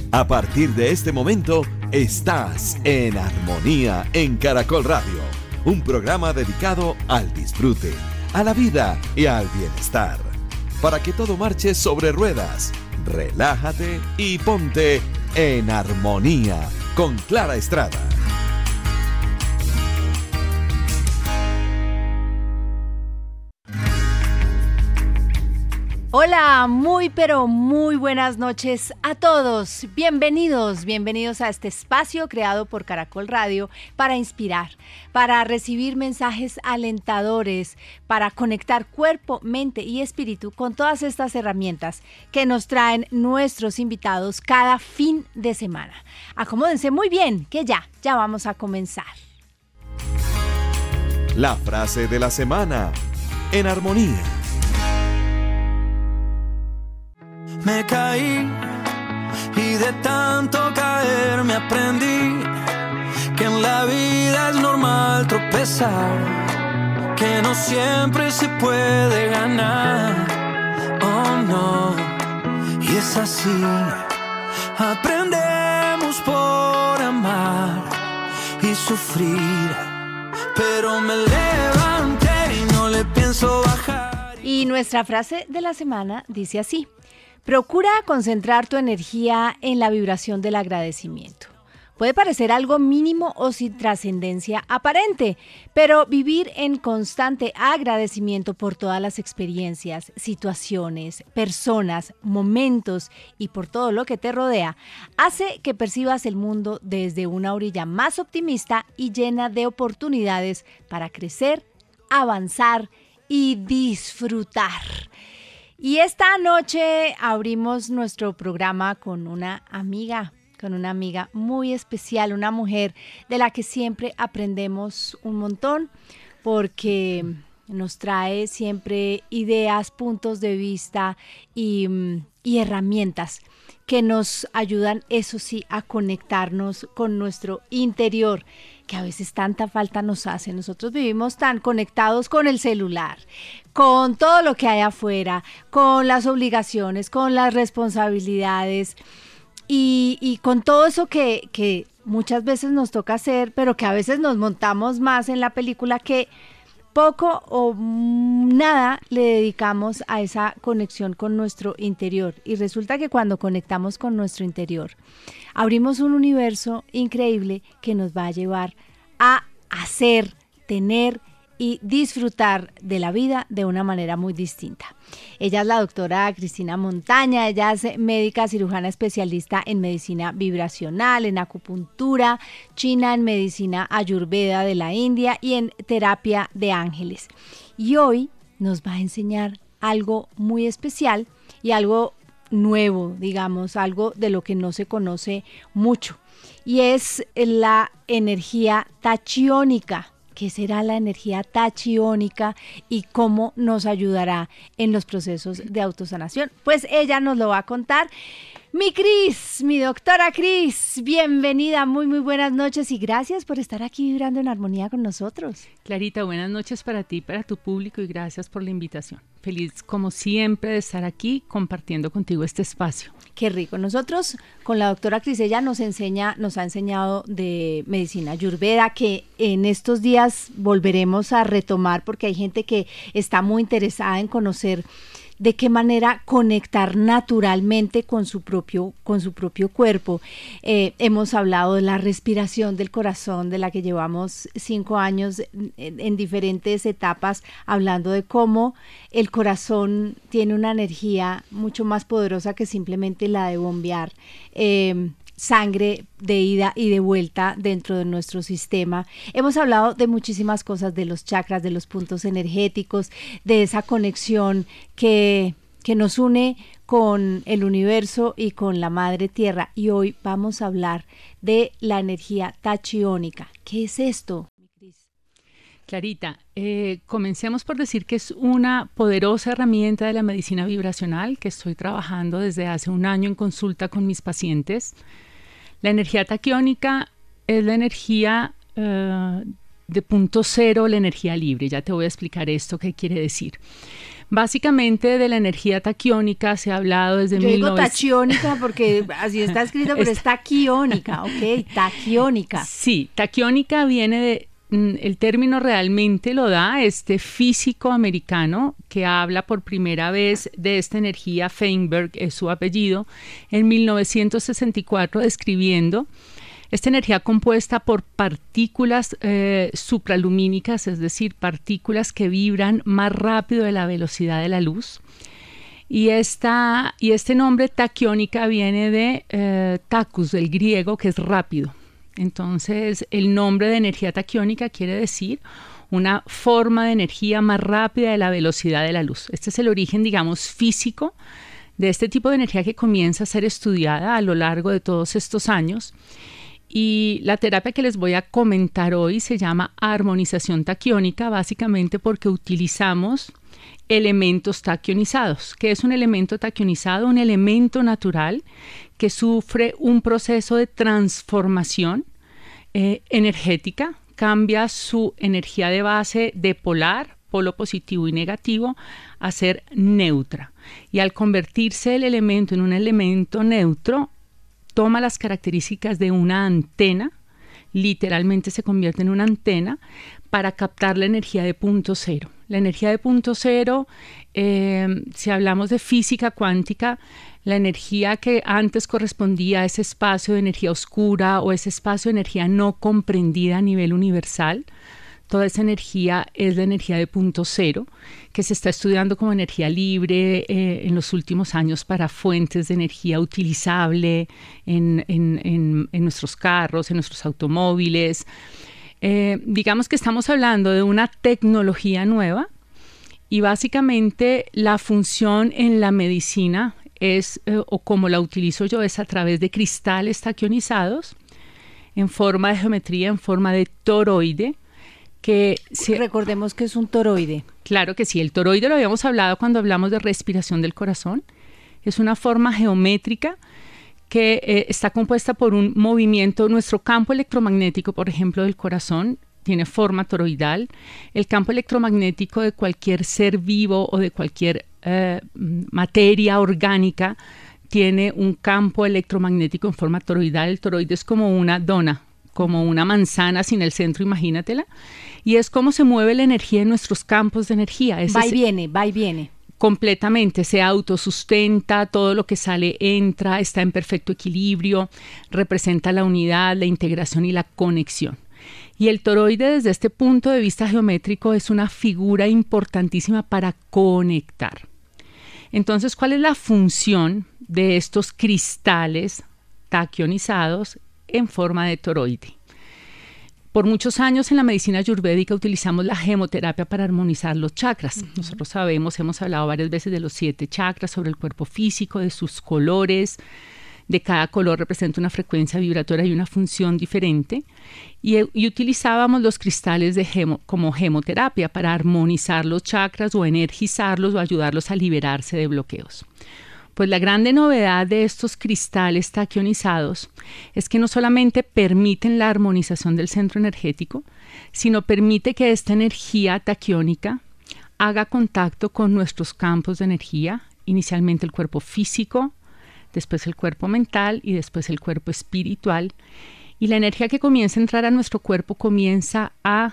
A partir de este momento, estás en Armonía en Caracol Radio, un programa dedicado al disfrute, a la vida y al bienestar. Para que todo marche sobre ruedas, relájate y ponte en armonía con Clara Estrada. Hola, pero muy buenas noches a todos. Bienvenidos a este espacio creado por Caracol Radio para inspirar, para recibir mensajes alentadores, para conectar cuerpo, mente y espíritu con todas estas herramientas que nos traen nuestros invitados cada fin de semana. Acomódense muy bien, que ya vamos a comenzar. La frase de la semana, en armonía. Me caí y de tanto caer me aprendí que en la vida es normal tropezar, que no siempre se puede ganar, oh no, y es así, aprendemos por amar y sufrir, pero me levanté y no le pienso bajar. Y nuestra frase de la semana dice así: procura concentrar tu energía en la vibración del agradecimiento. Puede parecer algo mínimo o sin trascendencia aparente, pero vivir en constante agradecimiento por todas las experiencias, situaciones, personas, momentos y por todo lo que te rodea, hace que percibas el mundo desde una orilla más optimista y llena de oportunidades para crecer, avanzar y disfrutar. Y esta noche abrimos nuestro programa con una amiga muy especial, una mujer de la que siempre aprendemos un montón, porque nos trae siempre ideas, puntos de vista y herramientas que nos ayudan, eso sí, a conectarnos con nuestro interior, que a veces tanta falta nos hace. Nosotros vivimos tan conectados con el celular, con todo lo que hay afuera, con las obligaciones, con las responsabilidades y con todo eso que muchas veces nos toca hacer, pero que a veces nos montamos más en la película, que poco o nada le dedicamos a esa conexión con nuestro interior. Y resulta que cuando conectamos con nuestro interior, abrimos un universo increíble que nos va a llevar a hacer, tener y disfrutar de la vida de una manera muy distinta. Ella es la doctora Cristina Montaña. Ella es médica cirujana especialista en medicina vibracional, en acupuntura china, en medicina ayurveda de la India y en terapia de ángeles. Y hoy nos va a enseñar algo muy especial y algo nuevo, digamos, algo de lo que no se conoce mucho, y es la energía tachiónica. ¿Qué será la energía tachiónica y cómo nos ayudará en los procesos de autosanación? Pues ella nos lo va a contar. Mi Cris, mi doctora Cris, bienvenida, muy buenas noches y gracias por estar aquí vibrando en armonía con nosotros. Clarita, buenas noches para ti, para tu público y gracias por la invitación. Feliz como siempre de estar aquí compartiendo contigo este espacio. Qué rico. Nosotros con la doctora Cris, ella nos ha enseñado de medicina ayurveda, que en estos días volveremos a retomar porque hay gente que está muy interesada en conocer de qué manera conectar naturalmente con su propio cuerpo. Hemos hablado de la respiración del corazón, de la que llevamos 5 años en diferentes etapas, hablando de cómo el corazón tiene una energía mucho más poderosa que simplemente la de bombear sangre de ida y de vuelta dentro de nuestro sistema. Hemos hablado de muchísimas cosas, de los chakras, de los puntos energéticos, de esa conexión que nos une con el universo y con la madre tierra. Y hoy vamos a hablar de la energía tachiónica. ¿Qué es esto? Clarita, comencemos por decir que es una poderosa herramienta de la medicina vibracional que estoy trabajando desde hace 1 año en consulta con mis pacientes. La energía taquiónica es la energía de punto cero, la energía libre. Ya te voy a explicar esto, qué quiere decir. Básicamente de la energía taquiónica se ha hablado desde Yo digo tachiónica porque así está escrito, pero es taquiónica, ok, taquiónica. Sí, taquiónica viene de, el término realmente lo da este físico americano que habla por primera vez de esta energía, Feinberg es su apellido, en 1964 describiendo esta energía compuesta por partículas supralumínicas, es decir, partículas que vibran más rápido de la velocidad de la luz. Y este nombre taquiónica viene de tacus, del griego, que es rápido. Entonces, el nombre de energía taquiónica quiere decir una forma de energía más rápida de la velocidad de la luz. Este es el origen, digamos, físico de este tipo de energía que comienza a ser estudiada a lo largo de todos estos años. Y la terapia que les voy a comentar hoy se llama armonización taquiónica, básicamente porque utilizamos elementos taquionizados. ¿Qué es un elemento taquionizado? Un elemento natural que sufre un proceso de transformación energética, cambia su energía de base de polar, polo positivo y negativo, a ser neutra. Y al convertirse el elemento en un elemento neutro, toma las características de una antena, literalmente se convierte en una antena para captar la energía de punto cero. La energía de punto cero, si hablamos de física cuántica, la energía que antes correspondía a ese espacio de energía oscura o ese espacio de energía no comprendida a nivel universal, toda esa energía es la energía de punto cero, que se está estudiando como energía libre en los últimos años para fuentes de energía utilizable en nuestros carros, en nuestros automóviles. Digamos que estamos hablando de una tecnología nueva y básicamente la función en la medicina es, o como la utilizo yo, es a través de cristales taquionizados en forma de geometría, en forma de toroide. Recordemos que es un toroide. Claro que sí, el toroide lo habíamos hablado cuando hablamos de respiración del corazón. Es una forma geométrica que está compuesta por un movimiento. Nuestro campo electromagnético, por ejemplo, del corazón, tiene forma toroidal. El campo electromagnético de cualquier ser vivo o de cualquier materia orgánica tiene un campo electromagnético en forma toroidal. El toroide es como una dona, como una manzana sin el centro, imagínatela. Y es como se mueve la energía en nuestros campos de energía. Va y viene. Completamente, se autosustenta, todo lo que sale entra, está en perfecto equilibrio, representa la unidad, la integración y la conexión. Y el toroide desde este punto de vista geométrico es una figura importantísima para conectar. Entonces, ¿cuál es la función de estos cristales taquionizados en forma de toroide? Por muchos años en la medicina ayurvédica utilizamos la gemoterapia para armonizar los chakras. Nosotros sabemos, hemos hablado varias veces de los 7 chakras, sobre el cuerpo físico, de sus colores. De cada color representa una frecuencia vibratoria y una función diferente. Y utilizábamos los cristales como gemoterapia para armonizar los chakras o energizarlos o ayudarlos a liberarse de bloqueos. Pues la grande novedad de estos cristales taquionizados es que no solamente permiten la armonización del centro energético, sino permite que esta energía taquiónica haga contacto con nuestros campos de energía, inicialmente el cuerpo físico, después el cuerpo mental y después el cuerpo espiritual. Y la energía que comienza a entrar a nuestro cuerpo comienza a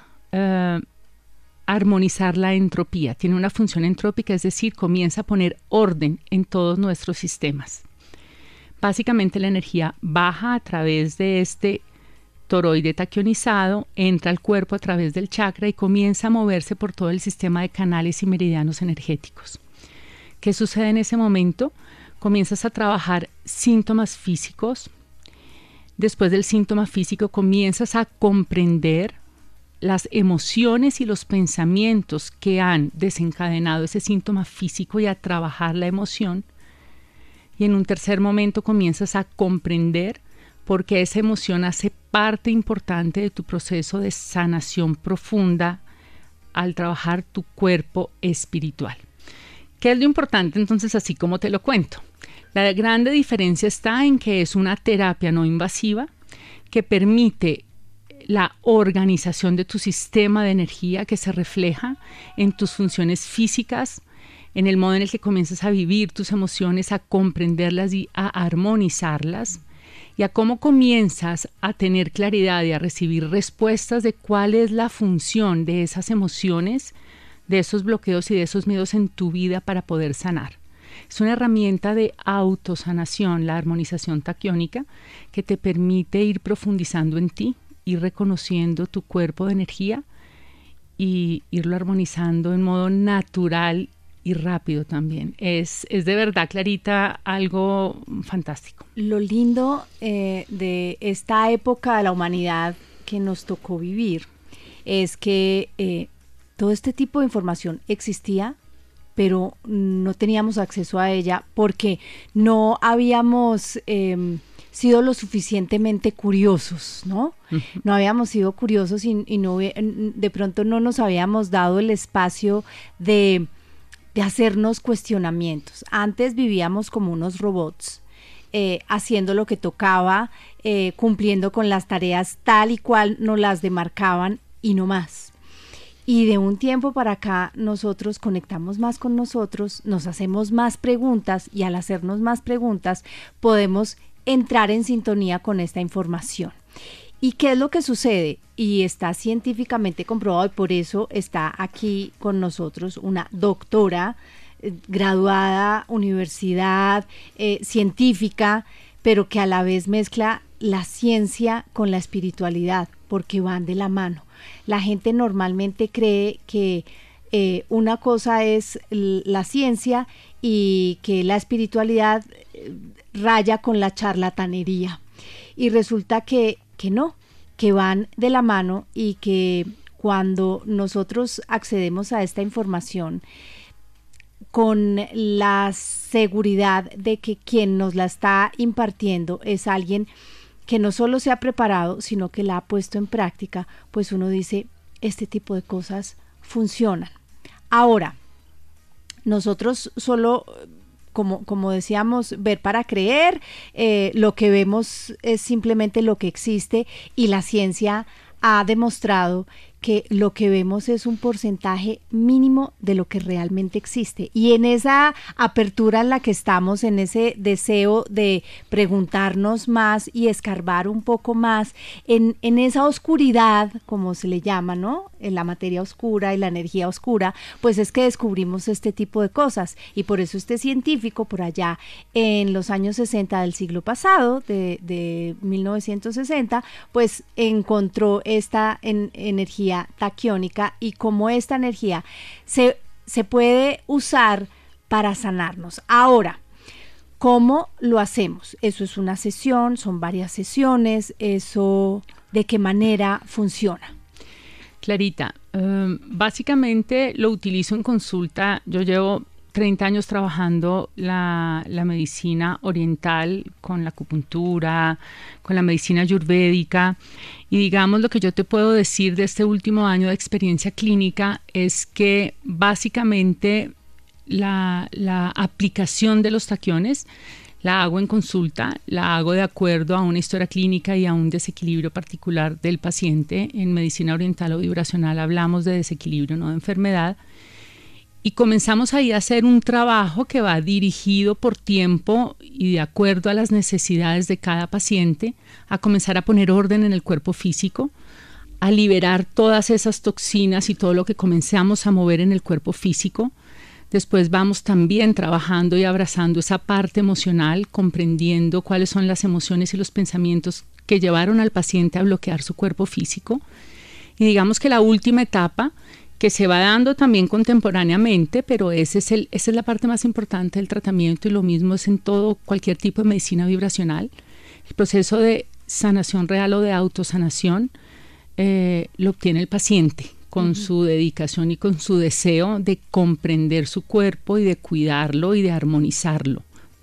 armonizar la entropía, tiene una función entrópica, es decir, comienza a poner orden en todos nuestros sistemas. Básicamente la energía baja a través de este toroide taquionizado, entra al cuerpo a través del chakra y comienza a moverse por todo el sistema de canales y meridianos energéticos. ¿Qué sucede en ese momento? Comienzas a trabajar síntomas físicos. Después del síntoma físico comienzas a comprender las emociones y los pensamientos que han desencadenado ese síntoma físico y a trabajar la emoción. Y en un tercer momento comienzas a comprender por qué esa emoción hace parte importante de tu proceso de sanación profunda al trabajar tu cuerpo espiritual. ¿Qué es lo importante entonces, así como te lo cuento? La grande diferencia está en que es una terapia no invasiva que permite la organización de tu sistema de energía que se refleja en tus funciones físicas, en el modo en el que comienzas a vivir tus emociones, a comprenderlas y a armonizarlas, y a cómo comienzas a tener claridad y a recibir respuestas de cuál es la función de esas emociones, de esos bloqueos y de esos miedos en tu vida para poder sanar. Es una herramienta de autosanación, la armonización taquiónica, que te permite ir profundizando en ti, ir reconociendo tu cuerpo de energía y irlo armonizando en modo natural y rápido también. Es de verdad, Clarita, algo fantástico. Lo lindo de esta época de la humanidad que nos tocó vivir es que todo este tipo de información existía, pero no teníamos acceso a ella porque no habíamos sido lo suficientemente curiosos, ¿no? No habíamos sido curiosos y no, de pronto no nos habíamos dado el espacio de hacernos cuestionamientos. Antes vivíamos como unos robots, haciendo lo que tocaba, cumpliendo con las tareas tal y cual nos las demarcaban y no más. Y de un tiempo para acá nosotros conectamos más con nosotros, nos hacemos más preguntas y al hacernos más preguntas podemos entrar en sintonía con esta información. ¿Y qué es lo que sucede? Y está científicamente comprobado y por eso está aquí con nosotros una doctora, graduada, universidad, científica, pero que a la vez mezcla la ciencia con la espiritualidad, porque van de la mano. La gente normalmente cree que una cosa es la ciencia y que la espiritualidad raya con la charlatanería. Y resulta que no, que van de la mano y que cuando nosotros accedemos a esta información con la seguridad de que quien nos la está impartiendo es alguien que no solo se ha preparado, sino que la ha puesto en práctica, pues uno dice, este tipo de cosas funcionan. Ahora, nosotros solo, como decíamos, ver para creer, lo que vemos es simplemente lo que existe y la ciencia ha demostrado que lo que vemos es un porcentaje mínimo de lo que realmente existe. Y en esa apertura en la que estamos, en ese deseo de preguntarnos más y escarbar un poco más, en esa oscuridad, como se le llama, ¿no? En la materia oscura y la energía oscura, pues es que descubrimos este tipo de cosas. Y por eso este científico, por allá en los años 60 del siglo pasado, de 1960, pues encontró esta energía taquiónica y cómo esta energía se puede usar para sanarnos. Ahora, ¿cómo lo hacemos? Eso es una sesión, son varias sesiones, eso, ¿de qué manera funciona? Clarita, básicamente lo utilizo en consulta. Yo llevo 30 años trabajando la medicina oriental con la acupuntura, con la medicina ayurvédica, y digamos lo que yo te puedo decir de este último año de experiencia clínica es que básicamente la aplicación de los taquiones la hago en consulta, la hago de acuerdo a una historia clínica y a un desequilibrio particular del paciente. En medicina oriental o vibracional hablamos de desequilibrio, no de enfermedad. Y comenzamos ahí a hacer un trabajo que va dirigido por tiempo y de acuerdo a las necesidades de cada paciente, a comenzar a poner orden en el cuerpo físico, a liberar todas esas toxinas y todo lo que comenzamos a mover en el cuerpo físico. Después vamos también trabajando y abrazando esa parte emocional, comprendiendo cuáles son las emociones y los pensamientos que llevaron al paciente a bloquear su cuerpo físico. Y digamos que la última etapa, que se va dando también contemporáneamente, pero esa es la parte más importante del tratamiento, y lo mismo es en cualquier tipo de medicina vibracional. El proceso de sanación real o de autosanación lo obtiene el paciente con su dedicación y con su deseo de comprender su cuerpo y de cuidarlo y de armonizarlo.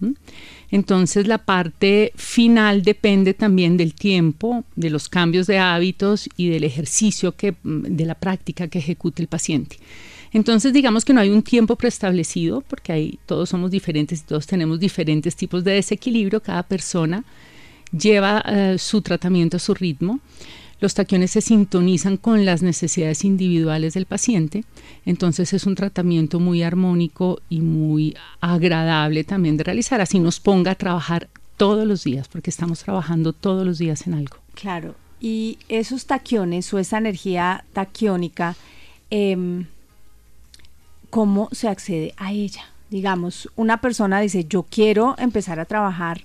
Entonces la parte final depende también del tiempo, de los cambios de hábitos y del ejercicio, de la práctica que ejecute el paciente. Entonces digamos que no hay un tiempo preestablecido, porque todos somos diferentes y todos tenemos diferentes tipos de desequilibrio. Cada persona lleva su tratamiento a su ritmo. Los taquiones se sintonizan con las necesidades individuales del paciente, entonces es un tratamiento muy armónico y muy agradable también de realizar, así nos ponga a trabajar todos los días, porque estamos trabajando todos los días en algo. Claro, y esos taquiones o esa energía taquiónica, ¿cómo se accede a ella? Digamos, una persona dice, yo quiero empezar a trabajar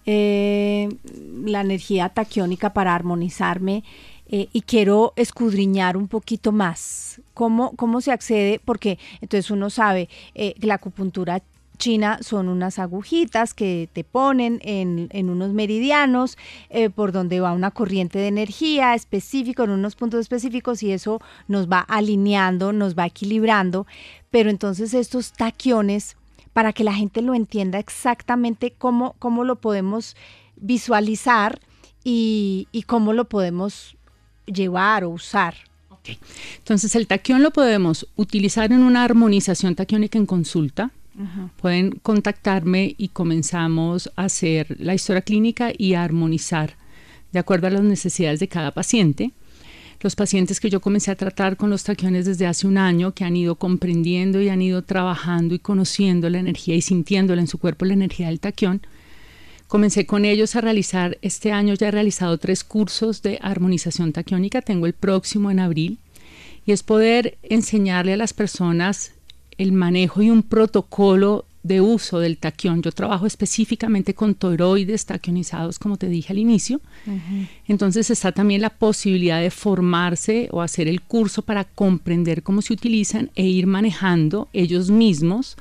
la energía taquiónica para armonizarme y quiero escudriñar un poquito más. ¿Cómo se accede? Porque entonces uno sabe la acupuntura china son unas agujitas que te ponen en unos meridianos por donde va una corriente de energía específico en unos puntos específicos y eso nos va alineando, nos va equilibrando, pero entonces estos taquiones, para que la gente lo entienda exactamente cómo lo podemos visualizar y cómo lo podemos llevar o usar. Okay. Entonces el taquión lo podemos utilizar en una armonización taquiónica en consulta. Uh-huh. Pueden contactarme y comenzamos a hacer la historia clínica y a armonizar de acuerdo a las necesidades de cada paciente. Los pacientes que yo comencé a tratar con los taquiones desde hace un año, que han ido comprendiendo y han ido trabajando y conociendo la energía y sintiéndola en su cuerpo, la energía del taquión, comencé con ellos a realizar, este año ya he realizado 3 cursos de armonización taquiónica, tengo el próximo en abril, y es poder enseñarle a las personas el manejo y un protocolo de uso del taquión. Yo trabajo específicamente con toroides taquionizados, como te dije al inicio. Uh-huh. Entonces está también la posibilidad de formarse o hacer el curso para comprender cómo se utilizan e ir manejando ellos mismos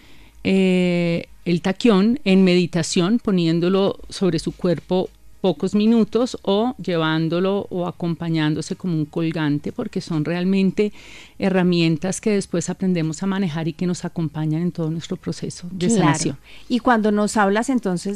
el taquión en meditación, poniéndolo sobre su cuerpo pocos minutos o llevándolo o acompañándose como un colgante, porque son realmente herramientas que después aprendemos a manejar y que nos acompañan en todo nuestro proceso de sanación. Y cuando nos hablas entonces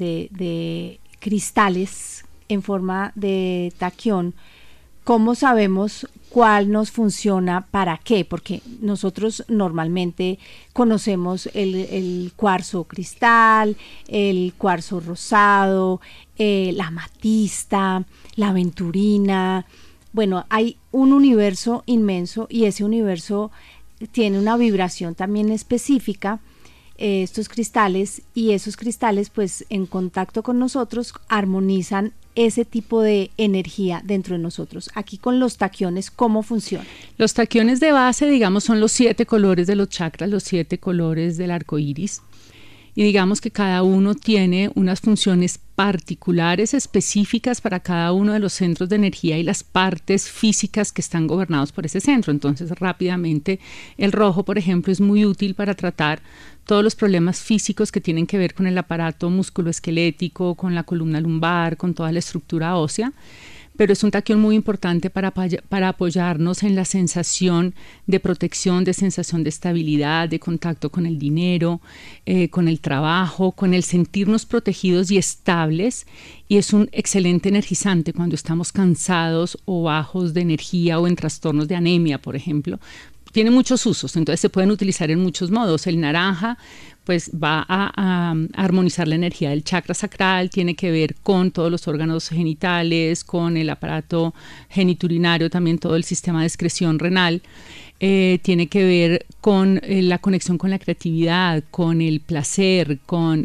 de cristales en forma de taquión, ¿cómo sabemos cuál nos funciona para qué? Porque nosotros normalmente conocemos el cuarzo cristal, el cuarzo rosado, la amatista, la aventurina. Bueno, hay un universo inmenso y ese universo tiene una vibración también específica, estos cristales, y esos cristales pues en contacto con nosotros armonizan ese tipo de energía dentro de nosotros. Aquí con los taquiones, ¿cómo funciona? Los taquiones de base, digamos, son los 7 colores de los chakras, los 7 colores del arco iris. Y digamos que cada uno tiene unas funciones particulares, específicas para cada uno de los centros de energía y las partes físicas que están gobernados por ese centro. Entonces, rápidamente, el rojo, por ejemplo, es muy útil para tratar todos los problemas físicos que tienen que ver con el aparato musculoesquelético, con la columna lumbar, con toda la estructura ósea. Pero es un taquión muy importante para apoyarnos en la sensación de protección, de sensación de estabilidad, de contacto con el dinero, con el trabajo, con el sentirnos protegidos y estables. Y es un excelente energizante cuando estamos cansados o bajos de energía o en trastornos de anemia, por ejemplo. Tiene muchos usos, entonces se pueden utilizar en muchos modos. El naranja pues va a armonizar la energía del chakra sacral, tiene que ver con todos los órganos genitales, con el aparato geniturinario, también todo el sistema de excreción renal. Tiene que ver con la conexión con la creatividad, con el placer, con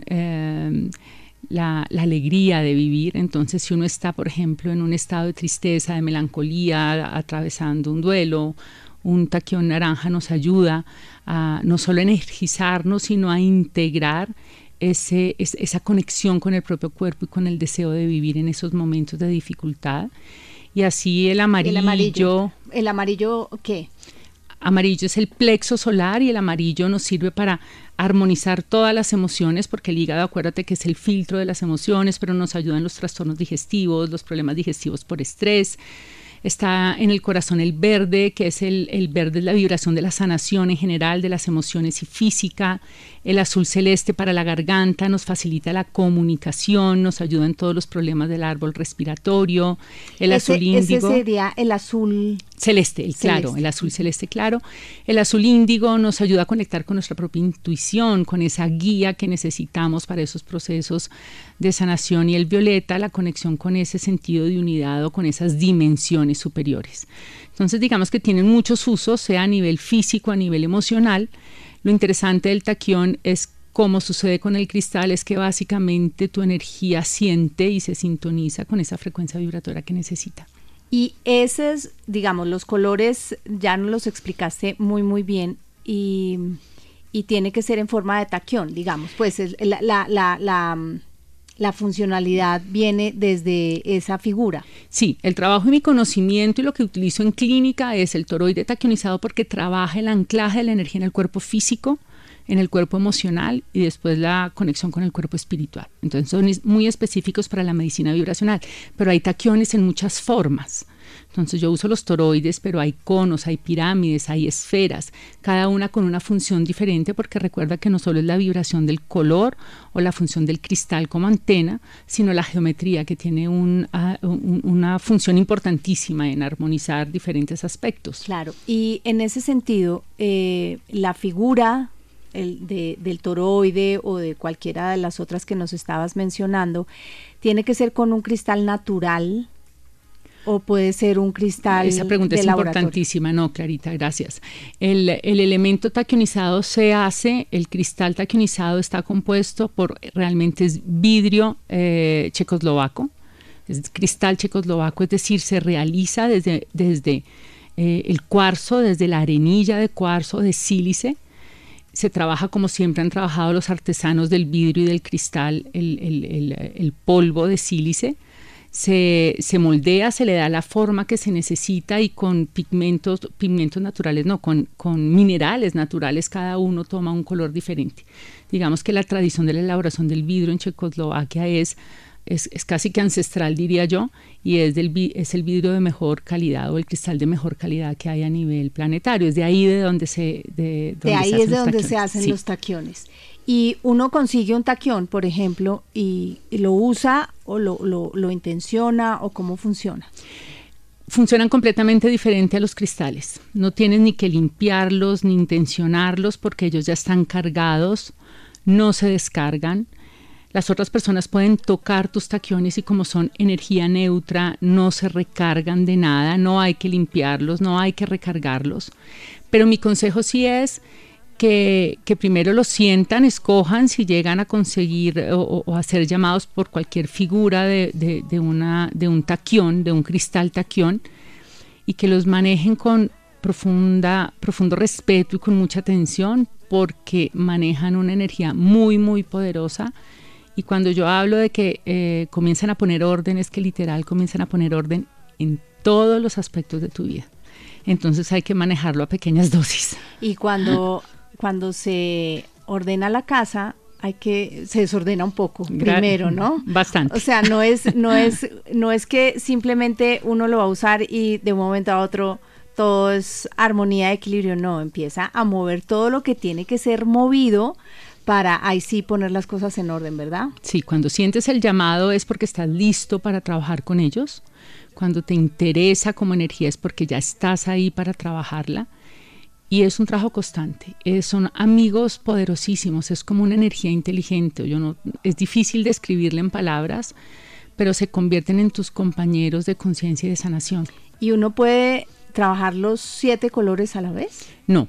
la alegría de vivir. Entonces, si uno está, por ejemplo, en un estado de tristeza, de melancolía, atravesando un duelo, un taquión naranja nos ayuda a no solo energizarnos, sino a integrar esa conexión con el propio cuerpo y con el deseo de vivir en esos momentos de dificultad. Y así el amarillo. ¿El amarillo qué? Amarillo es el plexo solar y el amarillo nos sirve para armonizar todas las emociones, porque el hígado, acuérdate que es el filtro de las emociones, pero nos ayuda en los trastornos digestivos, los problemas digestivos por estrés. Está en el corazón el verde, que es el verde, es la vibración de la sanación en general, de las emociones y física. El azul celeste para la garganta nos facilita la comunicación, nos ayuda en todos los problemas del árbol respiratorio. Azul índigo. Ese sería el azul celeste, el claro, celeste. El azul celeste claro. El azul índigo nos ayuda a conectar con nuestra propia intuición, con esa guía que necesitamos para esos procesos de sanación. Y el violeta, la conexión con ese sentido de unidad o con esas dimensiones superiores. Entonces, digamos que tienen muchos usos, sea a nivel físico, a nivel emocional. Lo interesante del taquión es cómo sucede con el cristal, es que básicamente tu energía siente y se sintoniza con esa frecuencia vibratoria que necesita. Y esos, digamos, los colores ya nos los explicaste muy bien y tiene que ser en forma de taquión, digamos, pues la funcionalidad viene desde esa figura. Sí, el trabajo y mi conocimiento y lo que utilizo en clínica es el toroide taquionizado porque trabaja el anclaje de la energía en el cuerpo físico, en el cuerpo emocional y después la conexión con el cuerpo espiritual. Entonces son muy específicos para la medicina vibracional, pero hay taquiones en muchas formas. Entonces yo uso los toroides, pero hay conos, hay pirámides, hay esferas, cada una con una función diferente, porque recuerda que no solo es la vibración del color o la función del cristal como antena, sino la geometría que tiene una función importantísima en armonizar diferentes aspectos. Claro, y en ese sentido, la figura del toroide o de cualquiera de las otras que nos estabas mencionando, ¿tiene que ser con un cristal natural? ¿O puede ser un cristal de laboratorio? Esa pregunta es importantísima. No, Clarita, gracias. El elemento taquionizado se hace, el cristal taquionizado está compuesto por, realmente es vidrio checoslovaco, es cristal checoslovaco, es decir, se realiza desde el cuarzo, desde la arenilla de cuarzo, de sílice. Se trabaja como siempre han trabajado los artesanos del vidrio y del cristal, el polvo de sílice. Se moldea, se le da la forma que se necesita y con pigmentos naturales, no, con minerales naturales, cada uno toma un color diferente. Digamos que la tradición de la elaboración del vidrio en Checoslovaquia es casi que ancestral, diría yo, y es el vidrio de mejor calidad o el cristal de mejor calidad que hay a nivel planetario. Es de ahí de donde se hacen los taquiones. Y uno consigue un taquión, por ejemplo, y lo usa o lo intenciona, o cómo funciona. Funcionan completamente diferente a los cristales. No tienes ni que limpiarlos ni intencionarlos porque ellos ya están cargados, no se descargan. Las otras personas pueden tocar tus taquiones y como son energía neutra, no se recargan de nada, no hay que limpiarlos, no hay que recargarlos. Pero mi consejo sí es que primero lo sientan, escojan si llegan a conseguir o a ser llamados por cualquier figura de un taquión, de un cristal taquión, y que los manejen con profundo respeto y con mucha atención, porque manejan una energía muy, muy poderosa. Y cuando yo hablo de que comienzan a poner orden, es que literal comienzan a poner orden en todos los aspectos de tu vida. Entonces hay que manejarlo a pequeñas dosis. Y cuando se ordena la casa, se desordena un poco primero, ¿no? Bastante. O sea, no es que simplemente uno lo va a usar y de un momento a otro todo es armonía, equilibrio, no, empieza a mover todo lo que tiene que ser movido para ahí sí poner las cosas en orden, ¿verdad? Sí, cuando sientes el llamado es porque estás listo para trabajar con ellos. Cuando te interesa como energía es porque ya estás ahí para trabajarla. Y es un trabajo constante. Son amigos poderosísimos, es como una energía inteligente. Es difícil describirla en palabras, pero se convierten en tus compañeros de conciencia y de sanación. ¿Y uno puede trabajar los 7 colores a la vez? No.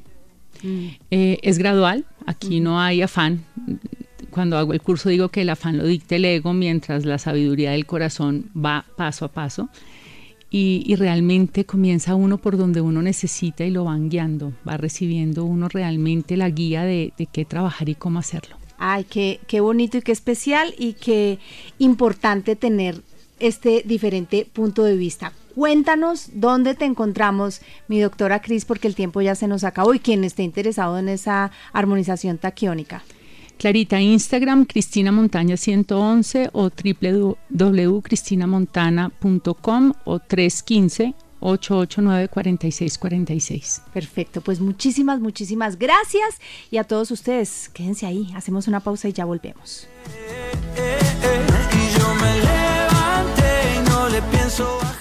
Es gradual, aquí no hay afán. Cuando hago el curso digo que el afán lo dicta el ego, mientras la sabiduría del corazón va paso a paso, y realmente comienza uno por donde uno necesita y lo van guiando, va recibiendo uno realmente la guía de qué trabajar y cómo hacerlo. Ay, qué bonito y qué especial y qué importante tener este diferente punto de vista. Cuéntanos dónde te encontramos, mi doctora Cris, porque el tiempo ya se nos acabó, y quien esté interesado en esa armonización taquiónica. Clarita, Instagram, Cristina Montaña 111 o www.cristinamontana.com o 889-4646. Perfecto, pues muchísimas gracias y a todos ustedes, quédense ahí, hacemos una pausa y ya volvemos. Y yo me levanté y no le pienso bajar.